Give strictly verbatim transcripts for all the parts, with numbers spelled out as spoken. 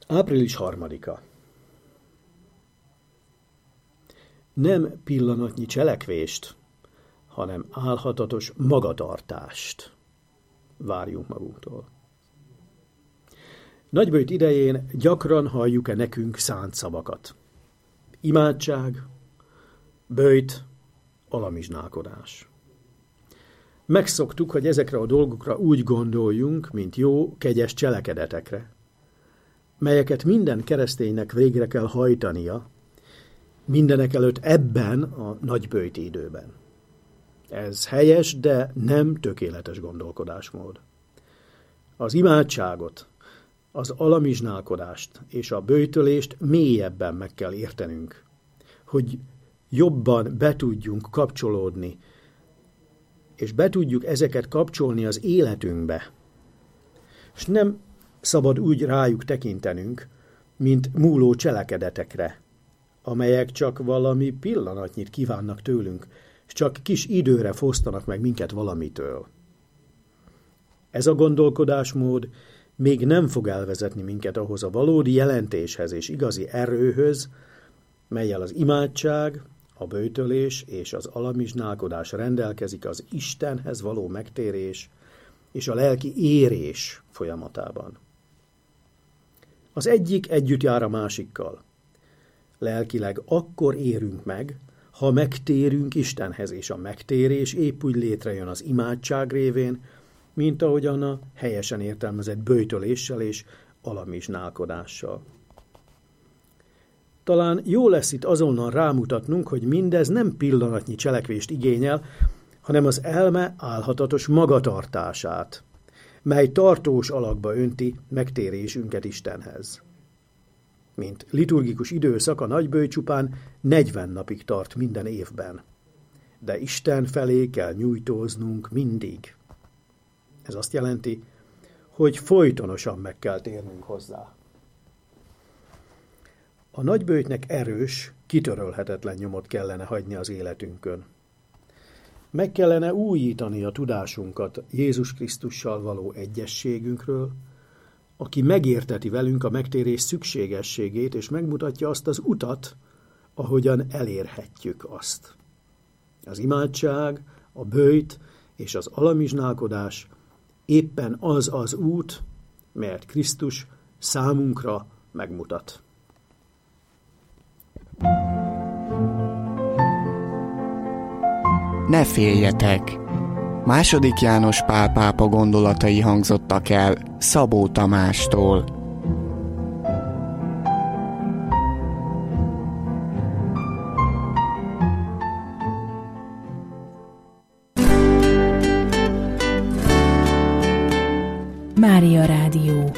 április harmadika. Nem pillanatnyi cselekvést, hanem álhatatos magatartást várjunk magunktól. Nagyböjt idején gyakran halljuk-e nekünk szánt szavakat. Imádság, böjt, alamizsnálkodás. Megszoktuk, hogy ezekre a dolgokra úgy gondoljunk, mint jó, kegyes cselekedetekre, melyeket minden kereszténynek végre kell hajtania, mindenek előtt ebben a nagyböjti időben. Ez helyes, de nem tökéletes gondolkodásmód. Az imádságot, az alamizsnálkodást és a böjtölést mélyebben meg kell értenünk, hogy jobban be tudjunk kapcsolódni, és be tudjuk ezeket kapcsolni az életünkbe. És nem szabad úgy rájuk tekintenünk, mint múló cselekedetekre, amelyek csak valami pillanatnyit kívánnak tőlünk, és csak kis időre fosztanak meg minket valamitől. Ez a gondolkodásmód még nem fog elvezetni minket ahhoz a valódi jelentéshez és igazi erőhöz, mellyel az imádság, a böjtölés és az alamizsnálkodás rendelkezik az Istenhez való megtérés és a lelki érés folyamatában. Az egyik együtt jár a másikkal. Lelkileg akkor érünk meg, ha megtérünk Istenhez, és a megtérés épp úgy létrejön az imádság révén, mint ahogyan a helyesen értelmezett böjtöléssel és alamizsnálkodással. Talán jó lesz itt azonnal rámutatnunk, hogy mindez nem pillanatnyi cselekvést igényel, hanem az elme álhatatos magatartását, mely tartós alakba önti megtérésünket Istenhez. Mint liturgikus időszak, a nagyböjt csupán negyven napig tart minden évben, de Isten felé kell nyújtóznunk mindig. Ez azt jelenti, hogy folytonosan meg kell térnünk hozzá. A nagyböjtnek erős, kitörölhetetlen nyomot kellene hagyni az életünkön. Meg kellene újítani a tudásunkat Jézus Krisztussal való egyességünkről, aki megérteti velünk a megtérés szükségességét, és megmutatja azt az utat, ahogyan elérhetjük azt. Az imádság, a böjt és az alamizsnálkodás éppen az az út, melyet Krisztus számunkra megmutat. Ne féljetek! Második János Pál pápa gondolatai hangzottak el Szabó Tamástól. Mária Rádió.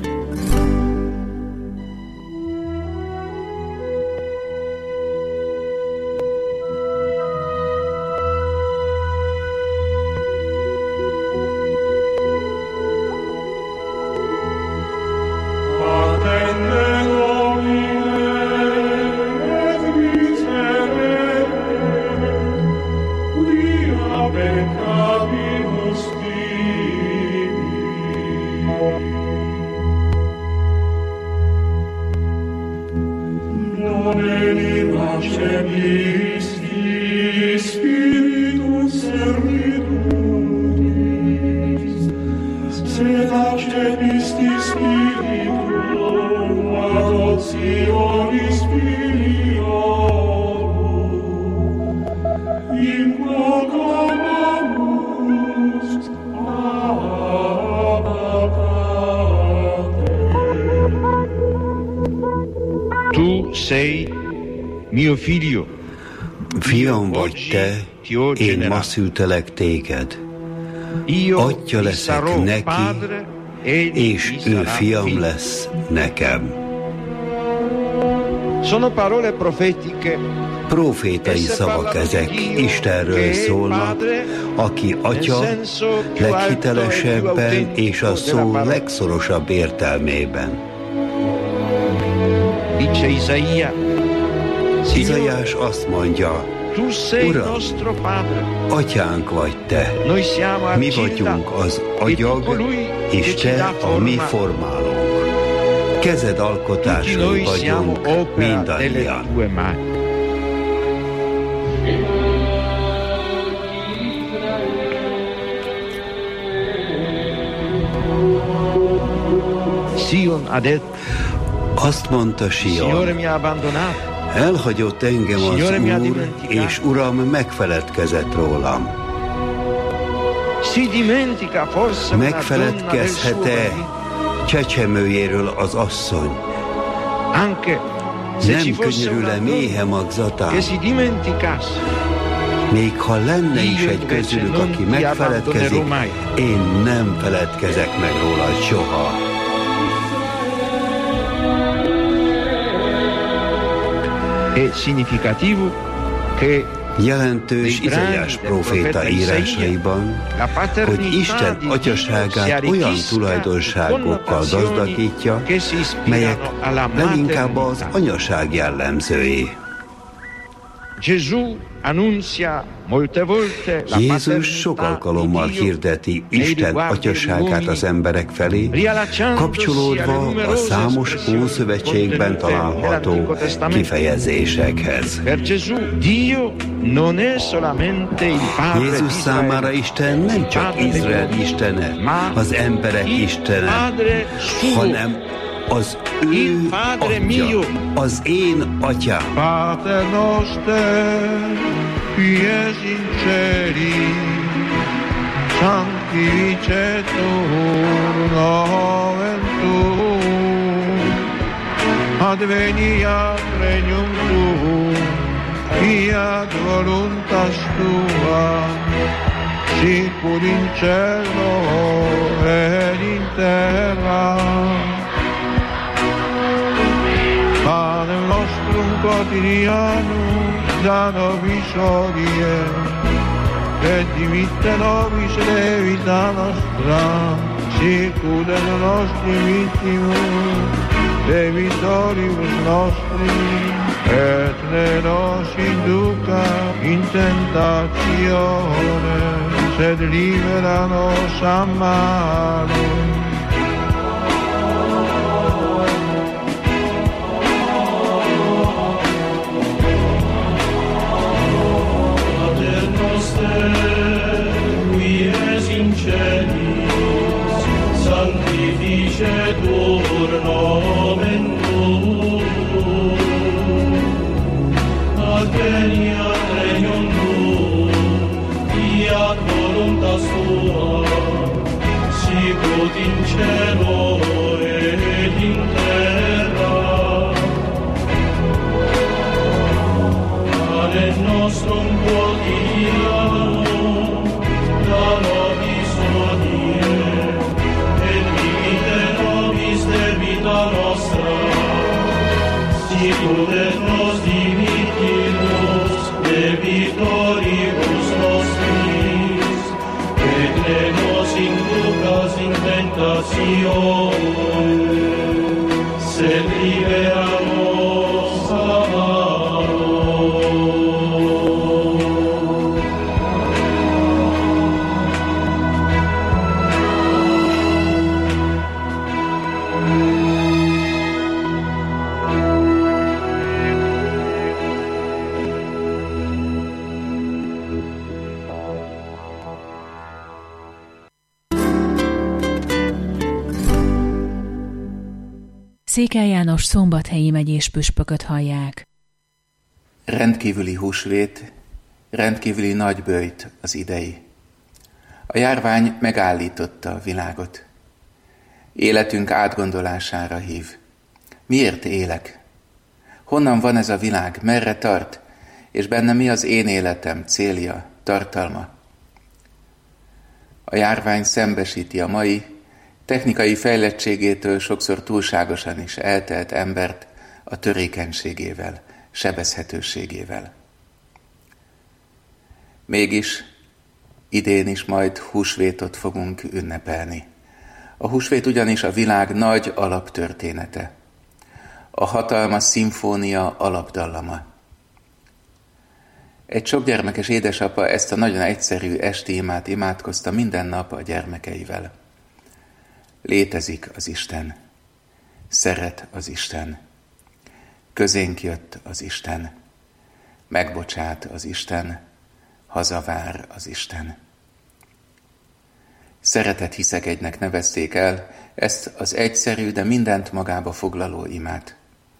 Tu sei mio figlio. Fiam vagy te, én ma szültelek téged. Atya leszek neki, és ő fiam lesz nekem. Sono parole profetiche. Profétai szavak ezek, Istenről szólnak, aki atya leghitelesebben és a szó legszorosabb értelmében. Dice Isaia. Izaiás azt mondja, Uram, atyánk vagy te, mi vagyunk az agyag, és te a mi formálónk. kezed alkotásai vagyunk mindannyian. Sion ha detto, azt mondta Sion, Signore mi ha abbandonato, elhagyott engem az Úr, és Uram megfeledkezett rólam. si dimentica forse una donna del suo Megfeledkezhet-e marito? csecsemőjéről az asszony? Anche se ci Nem fosse könyörül-e una méhe donna magzatán? che si dimenticasse, Még ha lenne is Io egy invece közülük, non aki ti megfeledkezik, abbandonerò mai. én nem feledkezek meg rólad soha. è significativo che Jelentős Izaiás próféta írásaiban, hogy Isten atyaságát olyan tulajdonságokkal gazdagítja, melyek leginkább az anyaság jellemzői. Gesù annunzia molte volte la Jézus sok alkalommal hirdeti Isten atyaságát az emberek felé, kapcsolódva a számos Ószövetségben található kifejezésekhez. Per Gesù Dio non è solamente il Padre Jézus di számára Israele, Isten nem csak Izrael istene, az emberek istene, Padre suo, hanem az ő atya, az én atyám. Pater noster, qui es in celi, sanctificetur nomen tuum, adveniat regnum tuum, fiat voluntas tua, sicur in cielo ed in terra. Panem nostrum quotidianum da nobis hodie, et dimitte nobis levita nostra, sicut et nostri vittimus, debitoribus nostri, et ne nos induca in tentatione, sed libera nos a malo. Sanctificetur nomen tuum, adveniat regnum tuum, fiat voluntas tua, sicut in cielo et in terra. Panem nostrum quotidianum da nobis hodie, debita nostra, sicut et nos dimittimus debitoribus nostris, et ne nos inducas in tentatione, sed libera nos a malo. Székely János szombathelyi megyés püspököt hallják. Rendkívüli húsvét, rendkívüli nagyböjt az idei. A járvány megállította a világot. Életünk átgondolására hív. Miért élek? Honnan van ez a világ? Merre tart? És benne mi az én életem célja, tartalma? A járvány szembesíti a mai, technikai fejlettségétől sokszor túlságosan is eltelt embert a törékenységével, sebezhetőségével. Mégis idén is majd húsvétot fogunk ünnepelni. A húsvét ugyanis a világ nagy alaptörténete, a hatalmas szimfónia alapdallama. Egy sokgyermekes édesapa ezt a nagyon egyszerű esti imát imádkozta minden nap a gyermekeivel. Létezik az Isten. szeret az Isten. Közénk jött az Isten. Megbocsát az Isten. Hazavár az Isten. Szeretet hiszegegynek nevezték el ezt az egyszerű, de mindent magába foglaló imát.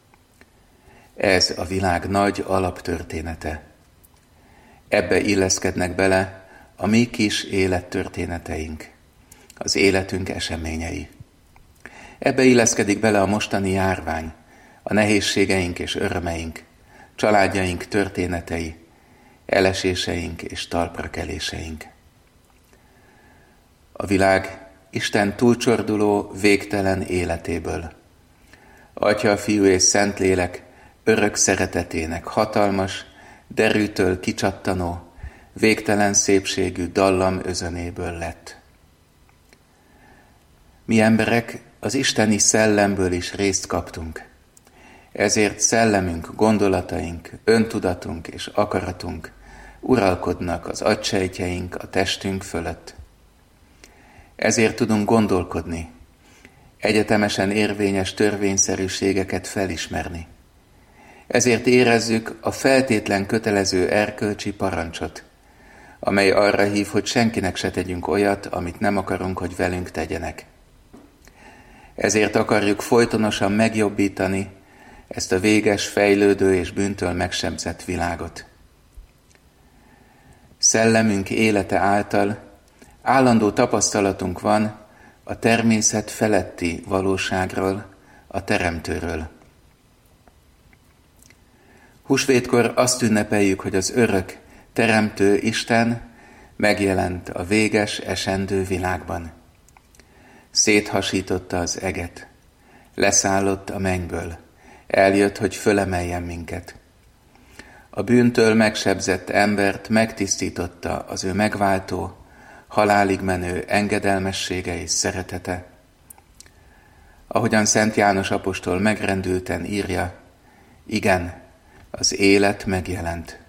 Ez a világ nagy alaptörténete. Ebbe illeszkednek bele a mi kis élettörténeteink, az életünk eseményei. Ebbe illeszkedik bele a mostani járvány, a nehézségeink és örömeink, családjaink történetei, eleséseink és talprakeléseink. A világ Isten túlcsorduló, végtelen életéből, Atya, Fiú és Szentlélek örök szeretetének hatalmas, derűtől kicsattanó, végtelen szépségű dallam özönéből lett. Mi emberek az isteni szellemből is részt kaptunk, ezért szellemünk, gondolataink, öntudatunk és akaratunk uralkodnak az agysejtjeink, a testünk fölött. Ezért tudunk gondolkodni, egyetemesen érvényes törvényszerűségeket felismerni. Ezért érezzük a feltétlen kötelező erkölcsi parancsot, amely arra hív, hogy senkinek se tegyünk olyat, amit nem akarunk, hogy velünk tegyenek. Ezért akarjuk folytonosan megjobbítani ezt a véges, fejlődő és bűntől megsebzett világot. Szellemünk élete által állandó tapasztalatunk van a természet feletti valóságról, a Teremtőről. Húsvétkor azt ünnepeljük, hogy az örök, teremtő Isten megjelent a véges, esendő világban. Széthasította az eget, leszállott a mennyből, eljött, hogy fölemeljen minket. A bűntől megsebzett embert megtisztította az ő megváltó, halálig menő engedelmessége és szeretete. Ahogyan Szent János apostol megrendülten írja, igen, az élet megjelent.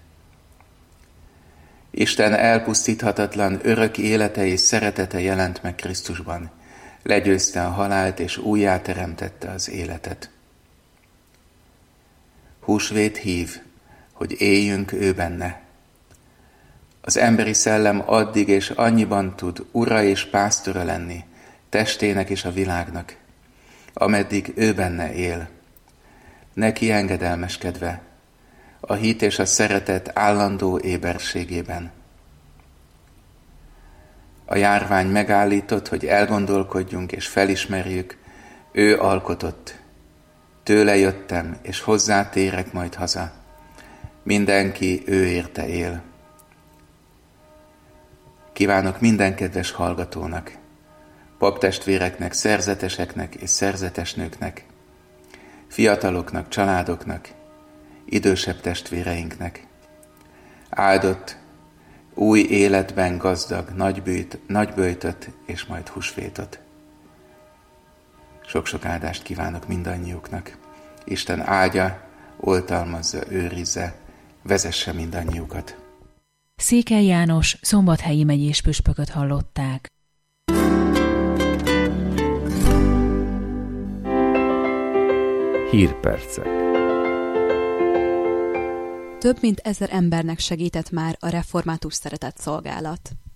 Isten elpusztíthatatlan örök élete és szeretete jelent meg Krisztusban, legyőzte a halált és újjáteremtette az életet. Húsvét hív, hogy éljünk ő benne. Az emberi szellem addig és annyiban tud ura és pásztora lenni, testének és a világnak, ameddig ő benne él. Neki engedelmeskedve, a hit és a szeretet állandó éberségében. A járvány megállított, hogy elgondolkodjunk és felismerjük, ő alkotott. Tőle jöttem, és hozzá térek majd haza. Mindenki ő érte él. Kívánok minden kedves hallgatónak, paptestvéreknek, szerzeteseknek és szerzetesnőknek, fiataloknak, családoknak, idősebb testvéreinknek. Áldott, új életben gazdag, nagybőjt, nagybőjtöt és majd húsvétot. Sok-sok áldást kívánok mindannyiuknak. Isten áldja, oltalmazza, őrizze, vezesse mindannyiukat. Székely János szombathelyi megyés püspököt hallották. Hírpercek. Több mint ezer embernek segített már a református szeretett szolgálat.